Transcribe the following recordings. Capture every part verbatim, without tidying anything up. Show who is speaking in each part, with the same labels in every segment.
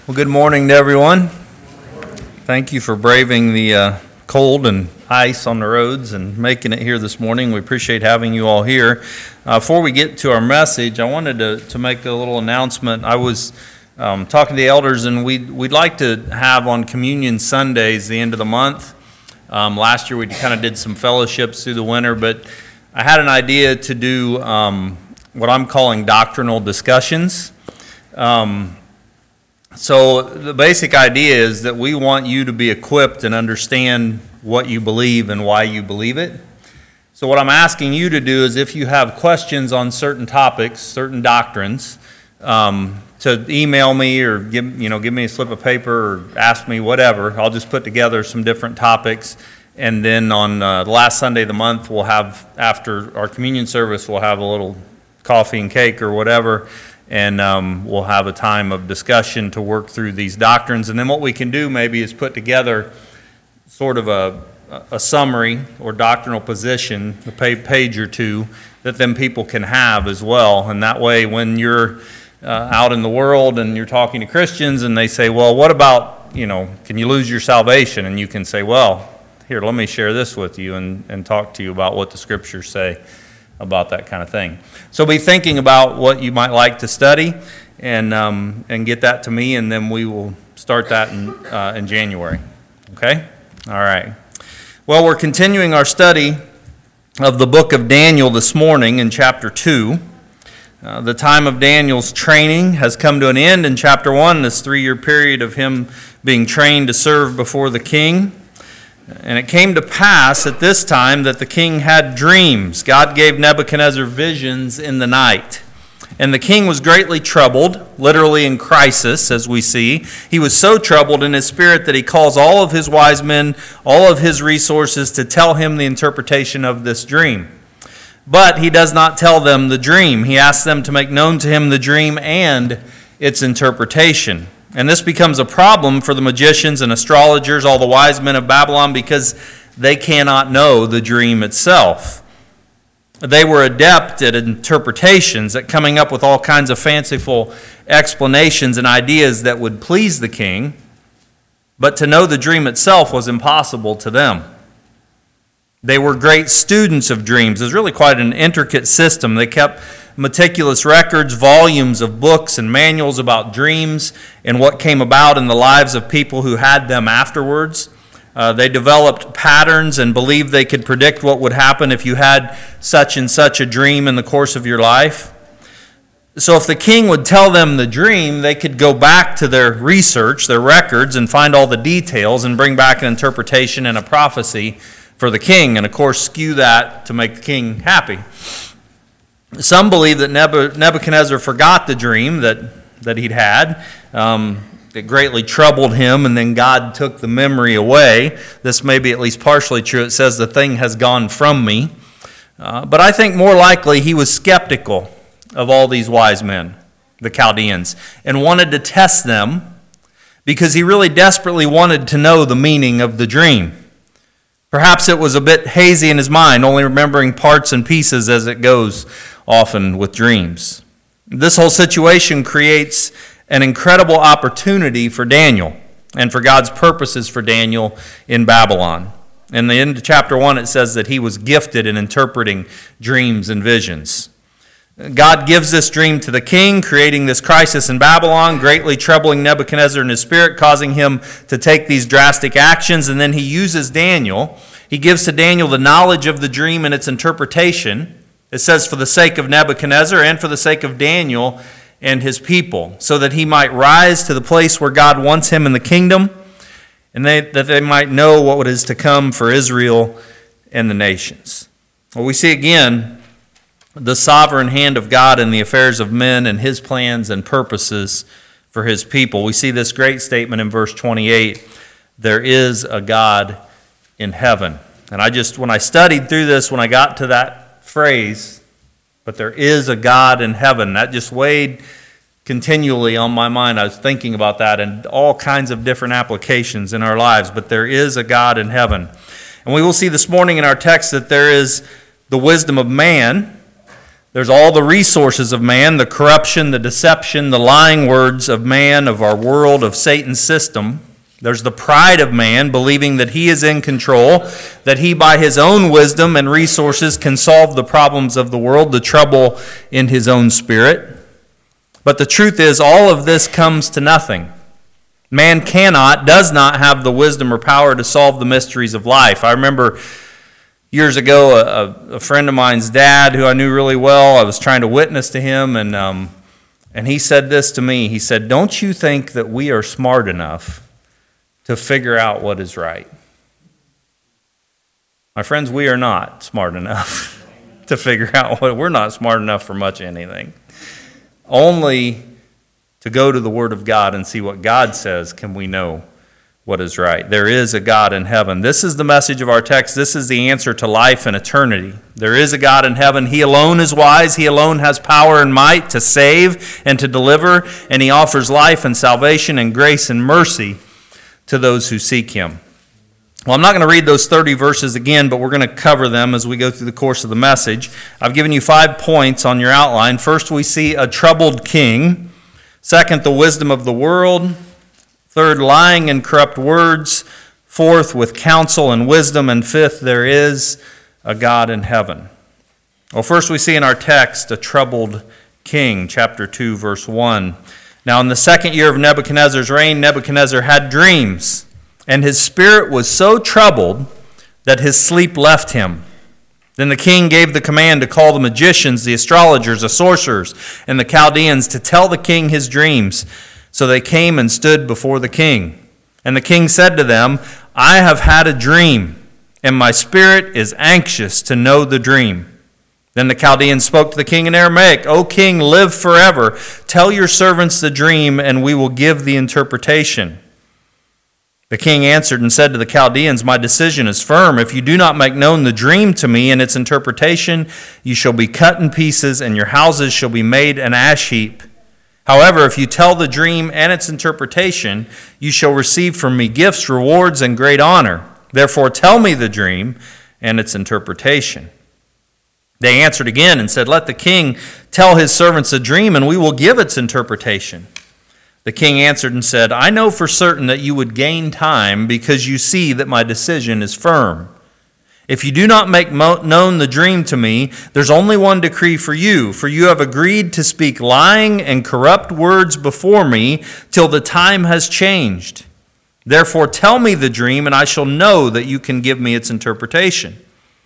Speaker 1: Well, good morning to everyone. Thank you for braving the uh, cold and ice on the roads and making it here this morning. We appreciate having you all here. Uh, before we get to our message, I wanted to, to make a little announcement. I was um, talking to the elders, and we'd, we'd like to have on Communion Sundays the end of the month. Um, last year we kind of did some fellowships through the winter, but I had an idea to do um, what I'm calling doctrinal discussions. Um, So the basic idea is that we want you to be equipped and understand what you believe and why you believe it. So what I'm asking you to do is, if you have questions on certain topics, certain doctrines, um, to email me or give you know give me a slip of paper or ask me whatever. I'll just put together some different topics, and then on uh, the last Sunday of the month, we'll have, after our communion service, we'll have a little coffee and cake or whatever. And um, we'll have a time of discussion to work through these doctrines. And then what we can do maybe is put together sort of a, a summary or doctrinal position, a page or two, that then people can have as well. And that way, when you're uh, out in the world and you're talking to Christians and they say, well, what about, you know, can you lose your salvation? And you can say, well, here, let me share this with you and, and talk to you about what the Scriptures say about that kind of thing. So be thinking about what you might like to study, and um, and get that to me, and then we will start that in uh, in January. Okay? All right. Well, we're continuing our study of the book of Daniel this morning in chapter two. Uh, the time of Daniel's training has come to an end in chapter one, this three-year period of him being trained to serve before the king. And it came to pass at this time that the king had dreams. God gave Nebuchadnezzar visions in the night. And the king was greatly troubled, literally in crisis, as we see. He was so troubled in his spirit that he calls all of his wise men, all of his resources, to tell him the interpretation of this dream. But he does not tell them the dream. He asks them to make known to him the dream and its interpretation. And this becomes a problem for the magicians and astrologers, all the wise men of Babylon, because they cannot know the dream itself. They were adept at interpretations, at coming up with all kinds of fanciful explanations and ideas that would please the king, but to know the dream itself was impossible to them. They were great students of dreams. It was really quite an intricate system. They kept meticulous records, volumes of books and manuals about dreams and what came about in the lives of people who had them afterwards. Uh, they developed patterns and believed they could predict what would happen if you had such and such a dream in the course of your life. So if the king would tell them the dream, they could go back to their research, their records, and find all the details and bring back an interpretation and a prophecy for the king, and of course skew that to make the king happy. Some believe that Nebuchadnezzar forgot the dream that, that he'd had. Um, it greatly troubled him, and then God took the memory away. This may be at least partially true. It says the thing has gone from me. Uh, but I think more likely he was skeptical of all these wise men, the Chaldeans, and wanted to test them because he really desperately wanted to know the meaning of the dream. Perhaps it was a bit hazy in his mind, only remembering parts and pieces as it goes often with dreams. This whole situation creates an incredible opportunity for Daniel and for God's purposes for Daniel in Babylon. In the end of chapter one, it says that he was gifted in interpreting dreams and visions. God gives this dream to the king, creating this crisis in Babylon, greatly troubling Nebuchadnezzar in his spirit, causing him to take these drastic actions. And then he uses Daniel. He gives to Daniel the knowledge of the dream and its interpretation. It says, for the sake of Nebuchadnezzar and for the sake of Daniel and his people, so that he might rise to the place where God wants him in the kingdom, and they, that they might know what is to come for Israel and the nations. Well, we see again the sovereign hand of God in the affairs of men and his plans and purposes for his people. We see this great statement in verse twenty-eight, there is a God in heaven. And I just, when I studied through this, when I got to that phrase, but there is a God in heaven, that just weighed continually on my mind. I was thinking about that and all kinds of different applications in our lives, but there is a God in heaven. And we will see this morning in our text that there is the wisdom of man, There's all the resources of man, the corruption, the deception, the lying words of man, of our world, of Satan's system. There's the pride of man, believing that he is in control, that he by his own wisdom and resources can solve the problems of the world, the trouble in his own spirit. But the truth is, all of this comes to nothing. Man cannot, does not have the wisdom or power to solve the mysteries of life. I remember years ago, a, a friend of mine's dad, who I knew really well, I was trying to witness to him, and um, and he said this to me. He said, "Don't you think that we are smart enough to figure out what is right?" My friends, we are not smart enough to figure out what, we're not smart enough for much anything. Only to go to the Word of God and see what God says can we know what is right. There is a God in heaven. This is the message of our text. This is the answer to life and eternity. There is a God in heaven. He alone is wise. He alone has power and might to save and to deliver, and he offers life and salvation and grace and mercy to those who seek him. Well, I'm not going to read those thirty verses again, but we're going to cover them as we go through the course of the message. I've given you five points on your outline. First, we see a troubled king. Second, the wisdom of the world. Third, lying and corrupt words. Fourth, with counsel and wisdom. And fifth, there is a God in heaven. Well, first we see in our text a troubled king, chapter two, verse one. Now, in the second year of Nebuchadnezzar's reign, Nebuchadnezzar had dreams, and his spirit was so troubled that his sleep left him. Then the king gave the command to call the magicians, the astrologers, the sorcerers, and the Chaldeans to tell the king his dreams. So they came and stood before the king. And the king said to them, "I have had a dream, and my spirit is anxious to know the dream." Then the Chaldeans spoke to the king in Aramaic, "O king, live forever. Tell your servants the dream, and we will give the interpretation." The king answered and said to the Chaldeans, "My decision is firm. If you do not make known the dream to me and its interpretation, you shall be cut in pieces, and your houses shall be made an ash heap. However, if you tell the dream and its interpretation, you shall receive from me gifts, rewards, and great honor. Therefore tell me the dream and its interpretation." They answered again and said, "Let the king tell his servants a dream, and we will give its interpretation." The king answered and said, "I know for certain that you would gain time because you see that my decision is firm. If you do not make mo- known the dream to me, there's only one decree for you, for you have agreed to speak lying and corrupt words before me till the time has changed. Therefore tell me the dream, and I shall know that you can give me its interpretation."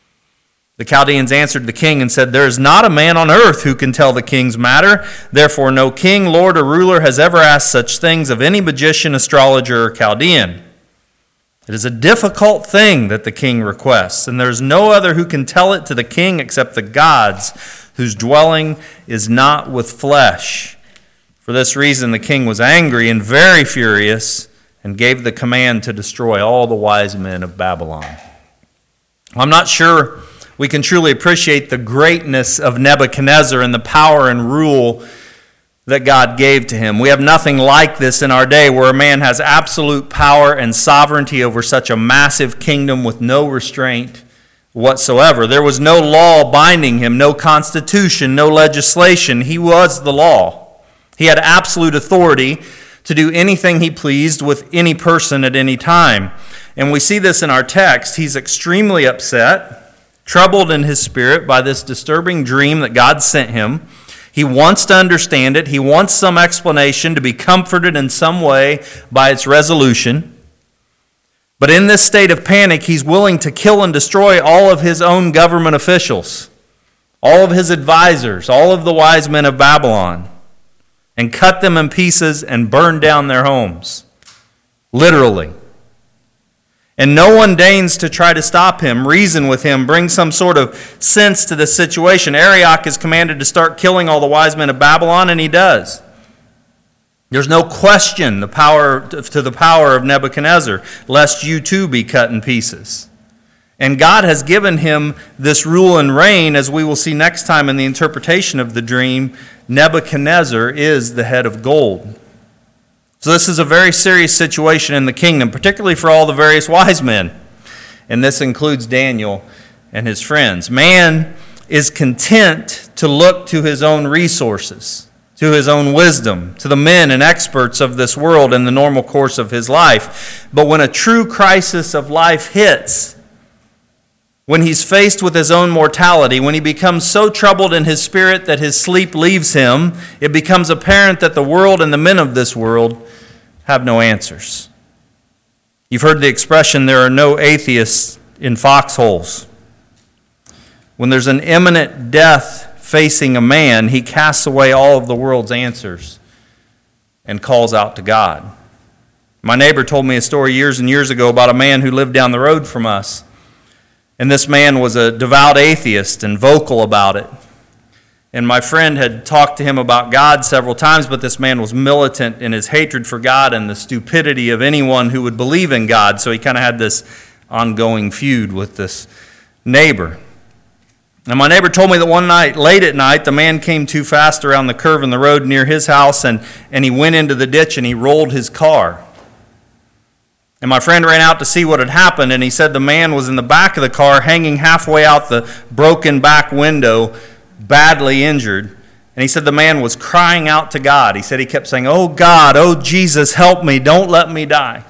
Speaker 1: The Chaldeans answered the king and said, "There is not a man on earth who can tell the king's matter. Therefore no king, lord, or ruler has ever asked such things of any magician, astrologer, or Chaldean. It is a difficult thing that the king requests, and there is no other who can tell it to the king except the gods, whose dwelling is not with flesh." For this reason the king was angry and very furious, and gave the command to destroy all the wise men of Babylon. I'm not sure we can truly appreciate the greatness of Nebuchadnezzar and the power and rule that God gave to him. We have nothing like this in our day, where a man has absolute power and sovereignty over such a massive kingdom with no restraint whatsoever. There was no law binding him, no constitution, no legislation. He was the law. He had absolute authority to do anything he pleased with any person at any time. And we see this in our text. He's extremely upset, troubled in his spirit by this disturbing dream that God sent him. He wants to understand it. He wants some explanation, to be comforted in some way by its resolution. But in this state of panic, he's willing to kill and destroy all of his own government officials, all of his advisors, all of the wise men of Babylon, and cut them in pieces and burn down their homes, literally. And no one deigns to try to stop him, reason with him, bring some sort of sense to the situation. Arioch is commanded to start killing all the wise men of Babylon, and he does. There's no question the power to the power of Nebuchadnezzar, lest you too be cut in pieces. And God has given him this rule and reign, as we will see next time in the interpretation of the dream. Nebuchadnezzar is the head of gold. So this is a very serious situation in the kingdom, particularly for all the various wise men. And this includes Daniel and his friends. Man is content to look to his own resources, to his own wisdom, to the men and experts of this world in the normal course of his life. But when a true crisis of life hits, when he's faced with his own mortality, when he becomes so troubled in his spirit that his sleep leaves him, it becomes apparent that the world and the men of this world have no answers. You've heard the expression, there are no atheists in foxholes. When there's an imminent death facing a man, he casts away all of the world's answers and calls out to God. My neighbor told me a story years and years ago about a man who lived down the road from us. And this man was a devout atheist and vocal about it. And my friend had talked to him about God several times, but this man was militant in his hatred for God and the stupidity of anyone who would believe in God. So he kind of had this ongoing feud with this neighbor. And my neighbor told me that one night, late at night, the man came too fast around the curve in the road near his house, and, and he went into the ditch and he rolled his car. And my friend ran out to see what had happened, and he said the man was in the back of the car, hanging halfway out the broken back window, badly injured. And he said the man was crying out to God. He said he kept saying, "Oh God, oh Jesus, help me, don't let me die."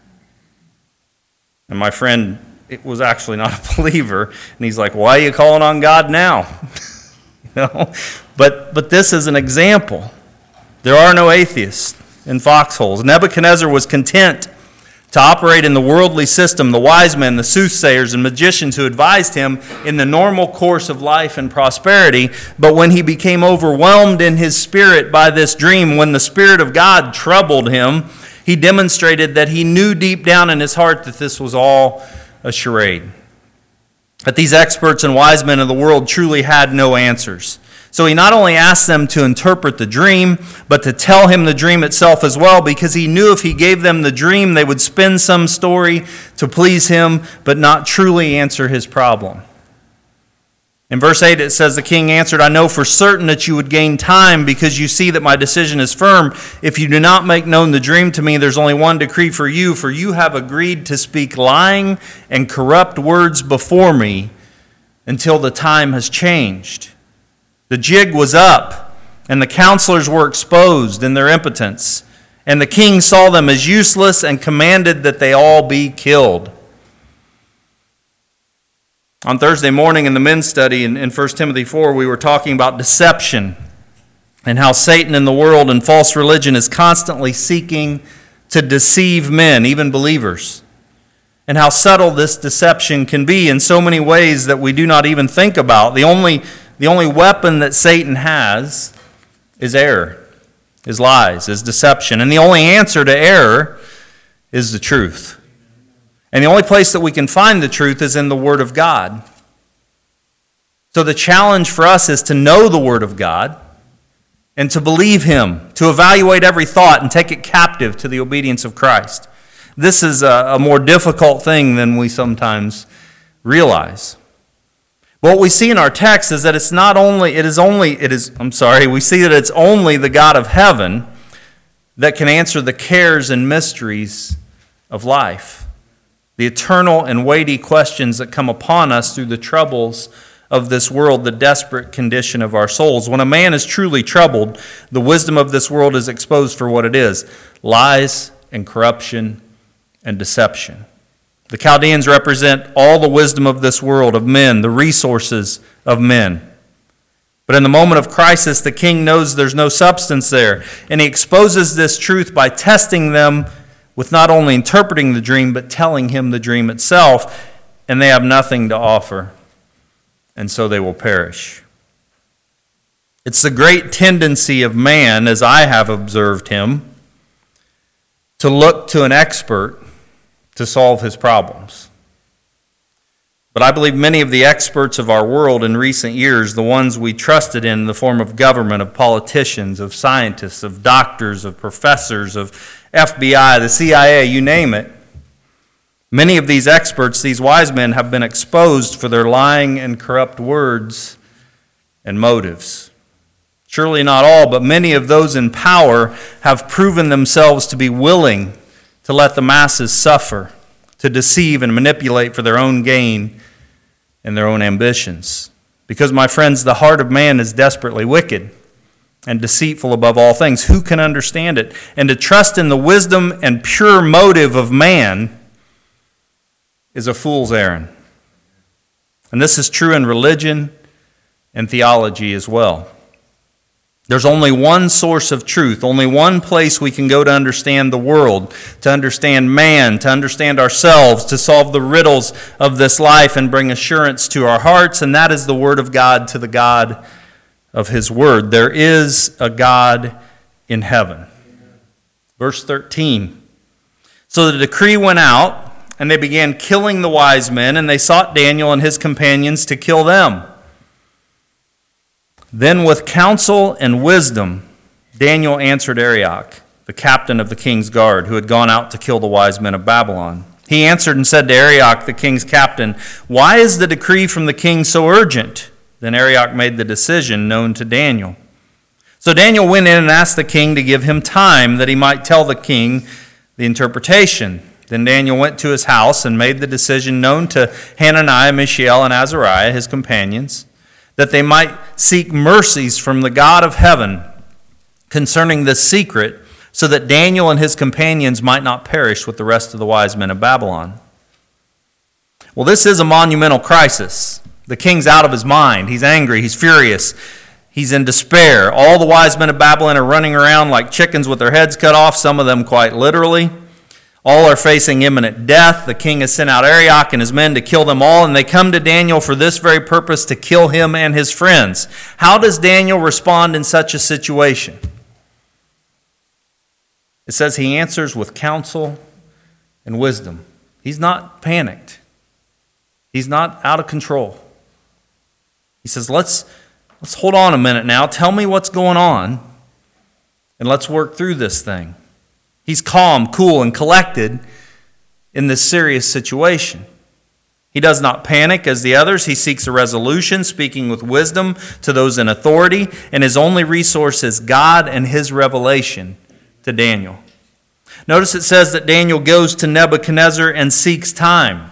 Speaker 1: And my friend it was actually not a believer, and he's like, "Why are you calling on God now?" you know, but but this is an example. There are no atheists in foxholes. Nebuchadnezzar was content to operate in the worldly system, the wise men, the soothsayers, and magicians who advised him in the normal course of life and prosperity. But when he became overwhelmed in his spirit by this dream, when the Spirit of God troubled him, he demonstrated that he knew deep down in his heart that this was all a charade. That these experts and wise men of the world truly had no answers. So he not only asked them to interpret the dream, but to tell him the dream itself as well, because he knew if he gave them the dream, they would spin some story to please him, but not truly answer his problem. In verse eight it says, "The king answered, 'I know for certain that you would gain time, because you see that my decision is firm. If you do not make known the dream to me, there's only one decree for you, for you have agreed to speak lying and corrupt words before me until the time has changed.' The jig was up, and the counselors were exposed in their impotence. And the king saw them as useless and commanded that they all be killed." On Thursday morning in the men's study in, in First Timothy four, we were talking about deception and how Satan and the world and false religion is constantly seeking to deceive men, even believers, and how subtle this deception can be in so many ways that we do not even think about. The only The only weapon that Satan has is error, is lies, is deception. And the only answer to error is the truth. And the only place that we can find the truth is in the Word of God. So the challenge for us is to know the Word of God and to believe Him, to evaluate every thought and take it captive to the obedience of Christ. This is a, a more difficult thing than we sometimes realize. What we see in our text is that it's not only, it is only, it is, I'm sorry, we see that it's only the God of heaven that can answer the cares and mysteries of life, the eternal and weighty questions that come upon us through the troubles of this world, the desperate condition of our souls. When a man is truly troubled, the wisdom of this world is exposed for what it is: lies and corruption and deception. The Chaldeans represent all the wisdom of this world, of men, the resources of men. But in the moment of crisis, the king knows there's no substance there, and he exposes this truth by testing them with not only interpreting the dream, but telling him the dream itself, and they have nothing to offer, and so they will perish. It's the great tendency of man, as I have observed him, to look to an expert to solve his problems. But I believe many of the experts of our world in recent years, the ones we trusted in, in the form of government, of politicians, of scientists, of doctors, of professors, of F B I, the C I A, you name it, many of these experts, these wise men, have been exposed for their lying and corrupt words and motives. Surely not all, but many of those in power have proven themselves to be willing to let the masses suffer, to deceive and manipulate for their own gain and their own ambitions. Because, my friends, the heart of man is desperately wicked and deceitful above all things. Who can understand it? And to trust in the wisdom and pure motive of man is a fool's errand. And this is true in religion and theology as well. There's only one source of truth, only one place we can go to understand the world, to understand man, to understand ourselves, to solve the riddles of this life and bring assurance to our hearts, and that is the Word of God to the God of His Word. There is a God in heaven. Verse thirteen. So the decree went out, and they began killing the wise men, and they sought Daniel and his companions to kill them. Then with counsel and wisdom, Daniel answered Arioch, the captain of the king's guard, who had gone out to kill the wise men of Babylon. He answered and said to Arioch, the king's captain, "Why is the decree from the king so urgent?" Then Arioch made the decision known to Daniel. So Daniel went in and asked the king to give him time that he might tell the king the interpretation. Then Daniel went to his house and made the decision known to Hananiah, Mishael, and Azariah, his companions, that they might seek mercies from the God of heaven concerning this secret, so that Daniel and his companions might not perish with the rest of the wise men of Babylon. Well, this is a monumental crisis. The king's out of his mind. He's angry. He's furious. He's in despair. All the wise men of Babylon are running around like chickens with their heads cut off, some of them quite literally. All are facing imminent death. The king has sent out Arioch and his men to kill them all, and they come to Daniel for this very purpose, to kill him and his friends. How does Daniel respond in such a situation? It says he answers with counsel and wisdom. He's not panicked. He's not out of control. He says, let's, let's hold on a minute now. Tell me what's going on, and let's work through this thing. He's calm, cool, and collected in this serious situation. He does not panic as the others. He seeks a resolution, speaking with wisdom to those in authority, and his only resource is God and His revelation to Daniel. Notice it says that Daniel goes to Nebuchadnezzar and seeks time.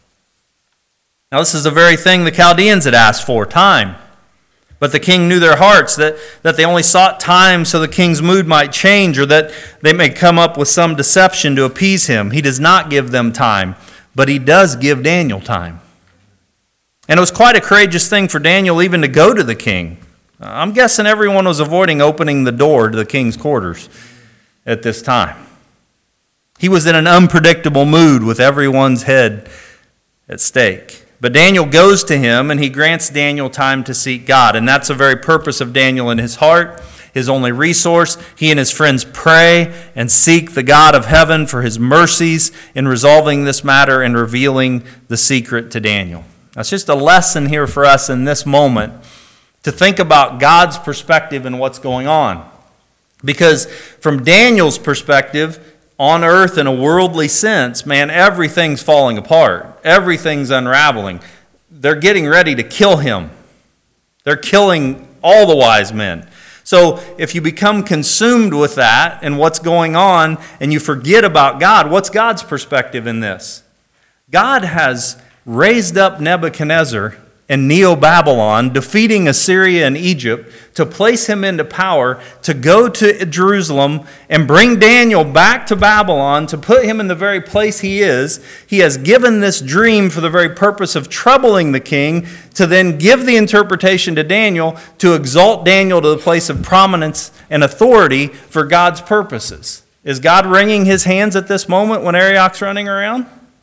Speaker 1: Now, this is the very thing the Chaldeans had asked for, time. But the king knew their hearts, that, that they only sought time so the king's mood might change, or that they may come up with some deception to appease him. He does not give them time, but he does give Daniel time. And it was quite a courageous thing for Daniel even to go to the king. I'm guessing everyone was avoiding opening the door to the king's quarters at this time. He was in an unpredictable mood with everyone's head at stake. But Daniel goes to him, and he grants Daniel time to seek God. And that's the very purpose of Daniel in his heart, his only resource. He and his friends pray and seek the God of heaven for His mercies in resolving this matter and revealing the secret to Daniel. That's just a lesson here for us in this moment, to think about God's perspective and what's going on. Because from Daniel's perspective, on earth in a worldly sense, man, everything's falling apart. Everything's unraveling. They're getting ready to kill him. They're killing all the wise men. So if you become consumed with that and what's going on, and you forget about God, what's God's perspective in this? God has raised up Nebuchadnezzar and Neo-Babylon, defeating Assyria and Egypt, to place him into power, to go to Jerusalem and bring Daniel back to Babylon, to put him in the very place he is. He has given this dream for the very purpose of troubling the king, to then give the interpretation to Daniel, to exalt Daniel to the place of prominence and authority for God's purposes. Is God wringing His hands at this moment when Arioch's running around?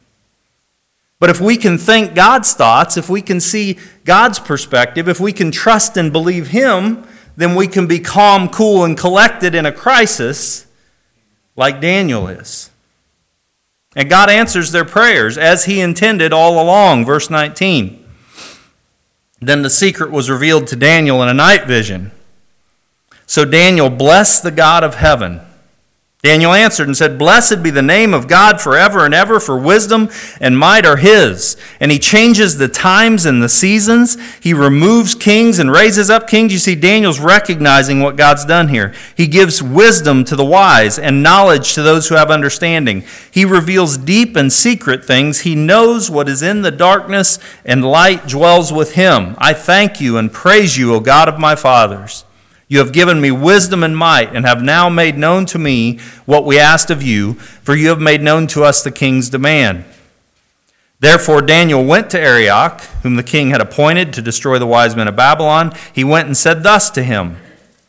Speaker 1: But if we can think God's thoughts, if we can see God's perspective, if we can trust and believe Him, then we can be calm, cool, and collected in a crisis like Daniel is. And God answers their prayers as He intended all along. Verse nineteen. Then the secret was revealed to Daniel in a night vision. So Daniel blessed the God of heaven. Daniel answered and said, "Blessed be the name of God forever and ever, for wisdom and might are his. And he changes the times and the seasons. He removes kings and raises up kings." You see, Daniel's recognizing what God's done here. He gives wisdom to the wise and knowledge to those who have understanding. He reveals deep and secret things. He knows what is in the darkness, and light dwells with him. I thank you and praise you, O God of my fathers. You have given me wisdom and might, and have now made known to me what we asked of you, for you have made known to us the king's demand. Therefore Daniel went to Arioch, whom the king had appointed to destroy the wise men of Babylon. He went and said thus to him,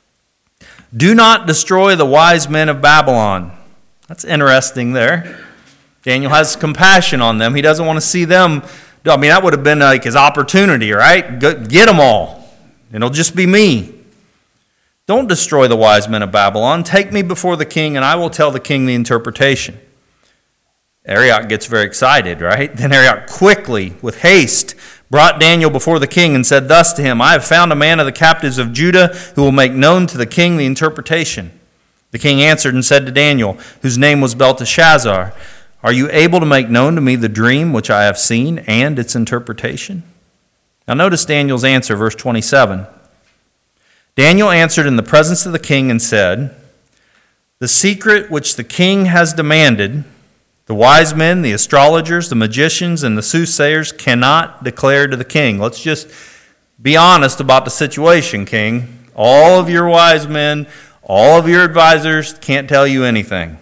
Speaker 1: "Do not destroy the wise men of Babylon." That's interesting there. Daniel has compassion on them. He doesn't want to see them. I mean, that would have been like his opportunity, right? Get them all. It'll just be me. "Don't destroy the wise men of Babylon. Take me before the king, and I will tell the king the interpretation." Arioch gets very excited, right? Then Arioch quickly, with haste, brought Daniel before the king and said thus to him, "I have found a man of the captives of Judah who will make known to the king the interpretation." The king answered and said to Daniel, whose name was Belteshazzar, "Are you able to make known to me the dream which I have seen and its interpretation?" Now notice Daniel's answer, verse twenty-seven. Daniel answered in the presence of the king and said, "The secret which the king has demanded, the wise men, the astrologers, the magicians, and the soothsayers cannot declare to the king." Let's just be honest about the situation, king. All of your wise men, all of your advisors can't tell you anything.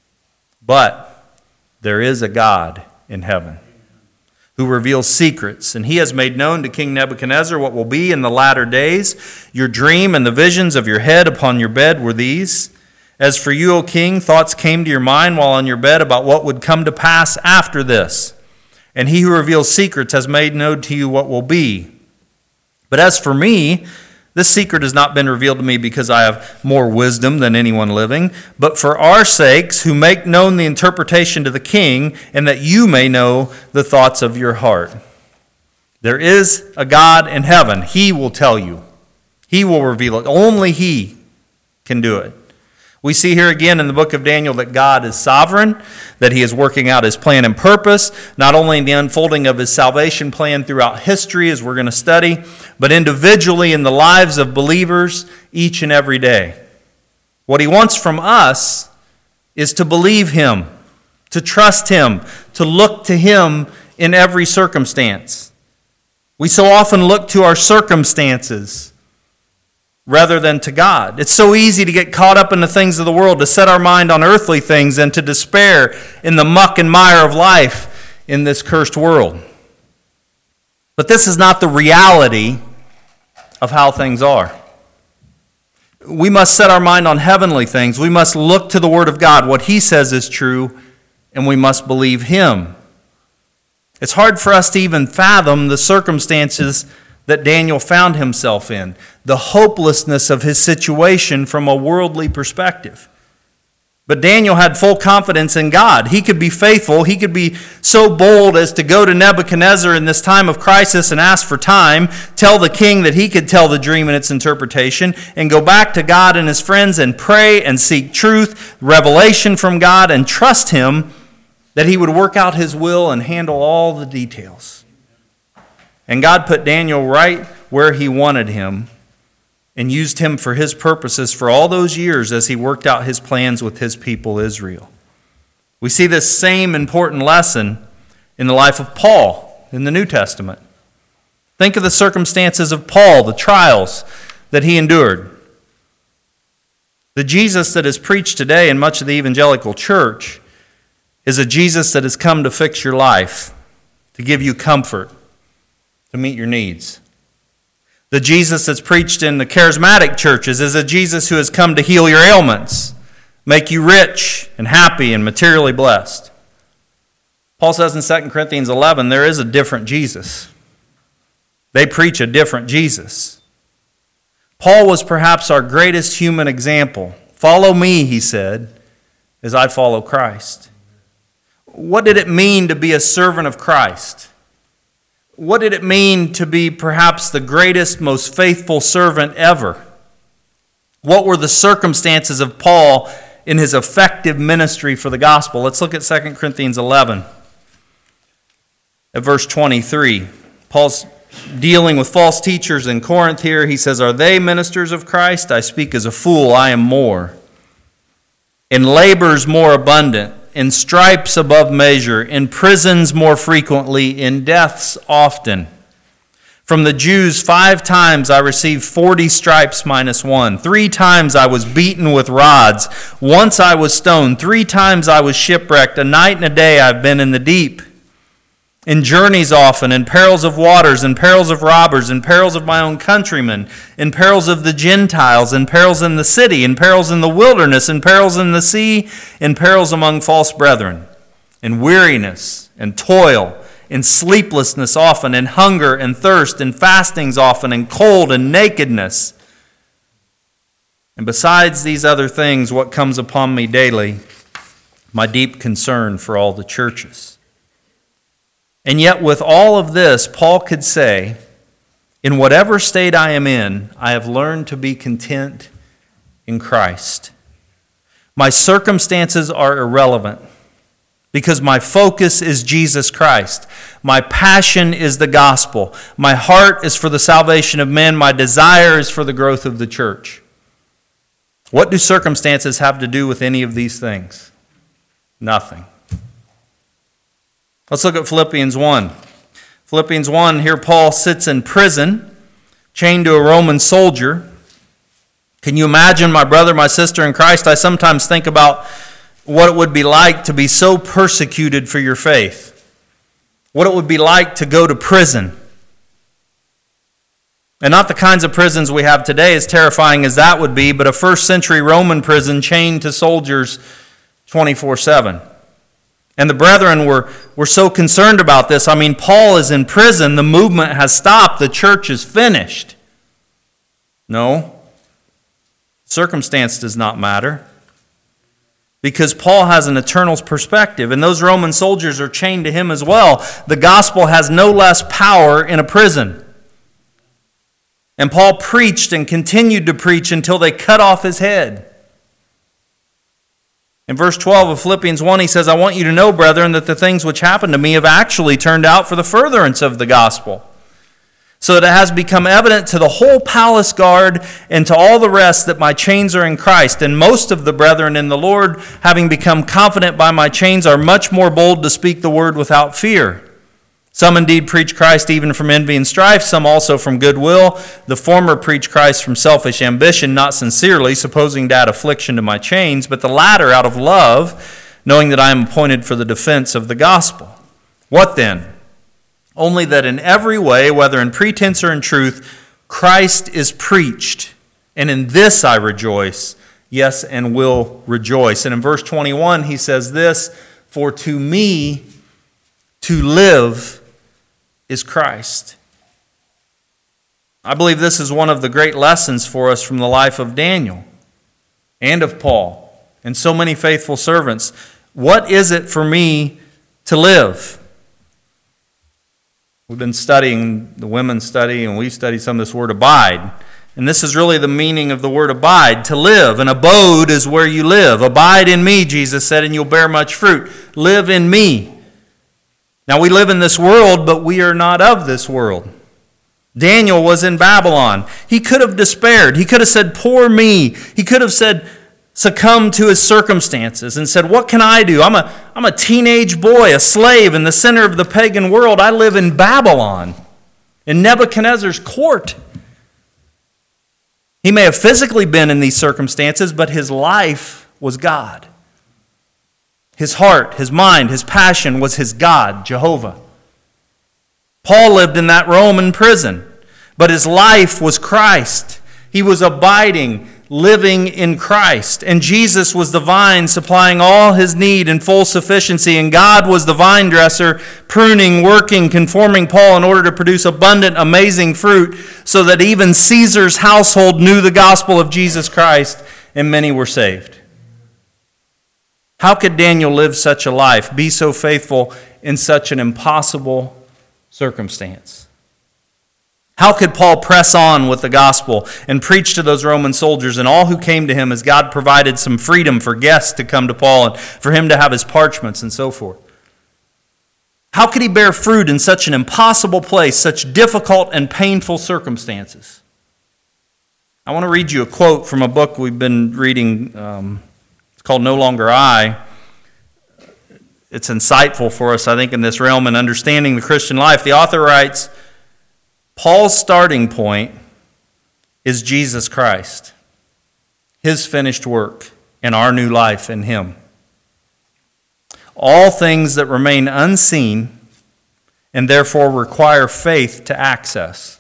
Speaker 1: But there is a God in heaven who reveals secrets, and he has made known to King Nebuchadnezzar what will be in the latter days. Your dream and the visions of your head upon your bed were these. As for you, O king, thoughts came to your mind while on your bed about what would come to pass after this. And he who reveals secrets has made known to you what will be. But as for me, this secret has not been revealed to me because I have more wisdom than anyone living, but for our sakes who make known the interpretation to the king, and that you may know the thoughts of your heart. There is a God in heaven. He will tell you. He will reveal it. Only he can do it. We see here again in the book of Daniel that God is sovereign, that he is working out his plan and purpose, not only in the unfolding of his salvation plan throughout history, as we're going to study, but individually in the lives of believers each and every day. What he wants from us is to believe him, to trust him, to look to him in every circumstance. We so often look to our circumstances rather than to God. It's so easy to get caught up in the things of the world, to set our mind on earthly things, and to despair in the muck and mire of life in this cursed world. But this is not the reality of how things are. We must set our mind on heavenly things. We must look to the Word of God, what he says is true, and we must believe him. It's hard for us to even fathom the circumstances that Daniel found himself in, the hopelessness of his situation from a worldly perspective. But Daniel had full confidence in God. He could be faithful. He could be so bold as to go to Nebuchadnezzar in this time of crisis and ask for time, tell the king that he could tell the dream and its interpretation, and go back to God and his friends and pray and seek truth, revelation from God, and trust him that he would work out his will and handle all the details. And God put Daniel right where he wanted him and used him for his purposes for all those years as he worked out his plans with his people Israel. We see this same important lesson in the life of Paul in the New Testament. Think of the circumstances of Paul, the trials that he endured. The Jesus that is preached today in much of the evangelical church is a Jesus that has come to fix your life, to give you comfort, to meet your needs. The Jesus that's preached in the charismatic churches is a Jesus who has come to heal your ailments, make you rich and happy and materially blessed. Paul says in Second Corinthians eleven, there is a different Jesus. They preach a different Jesus. Paul was perhaps our greatest human example. Follow me, he said, as I follow Christ. What did it mean to be a servant of Christ? What did it mean to be perhaps the greatest, most faithful servant ever? What were the circumstances of Paul in his effective ministry for the gospel. Let's look at Second Corinthians eleven. At verse twenty-three, Paul's dealing with false teachers in Corinth here. He says, "Are they ministers of Christ? I speak as a fool, I am more. In labors more abundant, in stripes above measure, in prisons more frequently, in deaths often. From the Jews five times I received forty stripes minus one. Three times I was beaten with rods. Once I was stoned. Three times I was shipwrecked. A night and a day I've been in the deep. In journeys often, in perils of waters, in perils of robbers, in perils of my own countrymen, in perils of the Gentiles, in perils in the city, in perils in the wilderness, in perils in the sea, in perils among false brethren, in weariness and toil, in sleeplessness often, in hunger and thirst, in fastings often, in cold and nakedness. And besides these other things, what comes upon me daily? My deep concern for all the churches." And yet with all of this, Paul could say, in whatever state I am in, I have learned to be content in Christ. My circumstances are irrelevant because my focus is Jesus Christ. My passion is the gospel. My heart is for the salvation of men. My desire is for the growth of the church. What do circumstances have to do with any of these things? Nothing. Let's look at Philippians one. Philippians one, here Paul sits in prison, chained to a Roman soldier. Can you imagine, my brother, my sister in Christ? I sometimes think about what it would be like to be so persecuted for your faith. What it would be like to go to prison. And not the kinds of prisons we have today, as terrifying as that would be, but a first century Roman prison chained to soldiers twenty-four seven. And the brethren were, were so concerned about this. I mean, Paul is in prison. The movement has stopped. The church is finished. No. Circumstance does not matter. Because Paul has an eternal perspective. And those Roman soldiers are chained to him as well. The gospel has no less power in a prison. And Paul preached and continued to preach until they cut off his head. In verse twelve of Philippians one, he says, "I want you to know, brethren, that the things which happened to me have actually turned out for the furtherance of the gospel, so that it has become evident to the whole palace guard and to all the rest that my chains are in Christ. And most of the brethren in the Lord, having become confident by my chains, are much more bold to speak the word without fear. Some indeed preach Christ even from envy and strife, some also from goodwill. The former preach Christ from selfish ambition, not sincerely, supposing to add affliction to my chains, but the latter out of love, knowing that I am appointed for the defense of the gospel. What then? Only that in every way, whether in pretense or in truth, Christ is preached, and in this I rejoice, yes, and will rejoice." And in verse twenty-one, he says this, "For to me to live is Christ." I believe this is one of the great lessons for us from the life of Daniel and of Paul and so many faithful servants. What is it for me to live? We've been studying, the women study, and we study some of this word abide. And this is really the meaning of the word abide, to live. An abode is where you live. Abide in me, Jesus said, and you'll bear much fruit. Live in me. Now we live in this world, but we are not of this world. Daniel was in Babylon. He could have despaired. He could have said, "Poor me." He could have said, succumbed to his circumstances and said, "What can I do? I'm a, I'm a teenage boy, a slave in the center of the pagan world. I live in Babylon, in Nebuchadnezzar's court." He may have physically been in these circumstances, but his life was God. His heart, his mind, his passion was his God, Jehovah. Paul lived in that Roman prison, but his life was Christ. He was abiding, living in Christ. And Jesus was the vine, supplying all his need in full sufficiency. And God was the vine dresser, pruning, working, conforming Paul in order to produce abundant, amazing fruit, so that even Caesar's household knew the gospel of Jesus Christ, and many were saved. How could Daniel live such a life, be so faithful in such an impossible circumstance? How could Paul press on with the gospel and preach to those Roman soldiers and all who came to him as God provided some freedom for guests to come to Paul and for him to have his parchments and so forth? How could he bear fruit in such an impossible place, such difficult and painful circumstances? I want to read you a quote from a book we've been reading. Um, it's called No Longer I. It's insightful for us, I think, in this realm and understanding the Christian life. The author writes, Paul's starting point is Jesus Christ, his finished work, and our new life in him. All things that remain unseen and therefore require faith to access.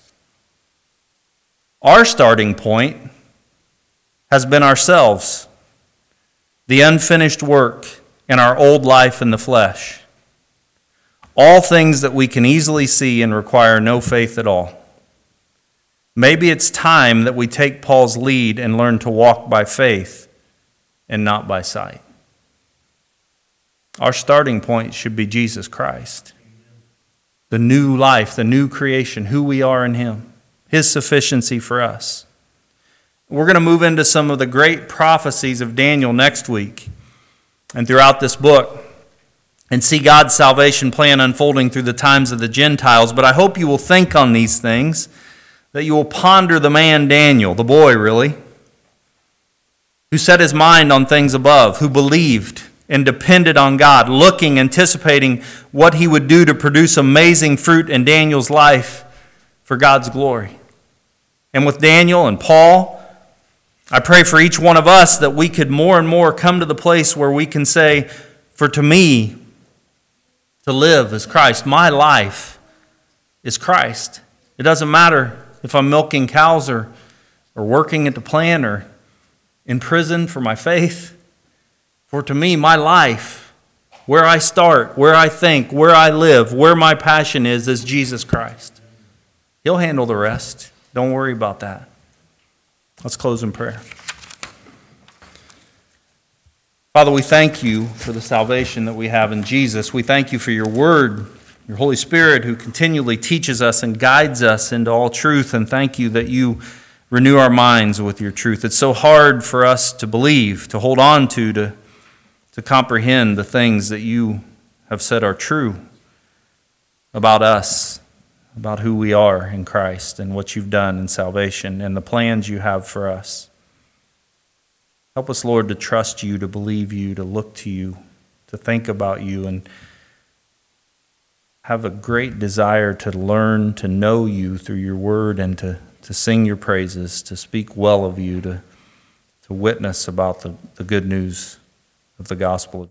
Speaker 1: Our starting point has been ourselves, the unfinished work in our old life in the flesh. All things that we can easily see and require no faith at all. Maybe it's time that we take Paul's lead and learn to walk by faith and not by sight. Our starting point should be Jesus Christ. The new life, the new creation, who we are in him, his sufficiency for us. We're going to move into some of the great prophecies of Daniel next week and throughout this book and see God's salvation plan unfolding through the times of the Gentiles. But I hope you will think on these things, that you will ponder the man Daniel, the boy really, who set his mind on things above, who believed and depended on God, looking, anticipating what he would do to produce amazing fruit in Daniel's life for God's glory. And with Daniel and Paul, I pray for each one of us that we could more and more come to the place where we can say, for to me, to live is Christ. My life is Christ. It doesn't matter if I'm milking cows or, or working at the plant or in prison for my faith. For to me, my life, where I start, where I think, where I live, where my passion is, is Jesus Christ. He'll handle the rest. Don't worry about that. Let's close in prayer. Father, we thank you for the salvation that we have in Jesus. We thank you for your word, your Holy Spirit who continually teaches us and guides us into all truth. And thank you that you renew our minds with your truth. It's so hard for us to believe, to hold on to, to to comprehend the things that you have said are true about us, about who we are in Christ and what you've done in salvation and the plans you have for us. Help us, Lord, to trust you, to believe you, to look to you, to think about you, and have a great desire to learn to know you through your word and to, to sing your praises, to speak well of you, to, to witness about the, the good news of the gospel.